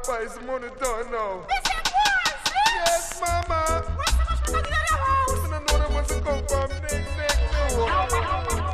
pies, the money done now. This is once, Yes, mama. where's the much money in the house? I don't know that must come from neck, no.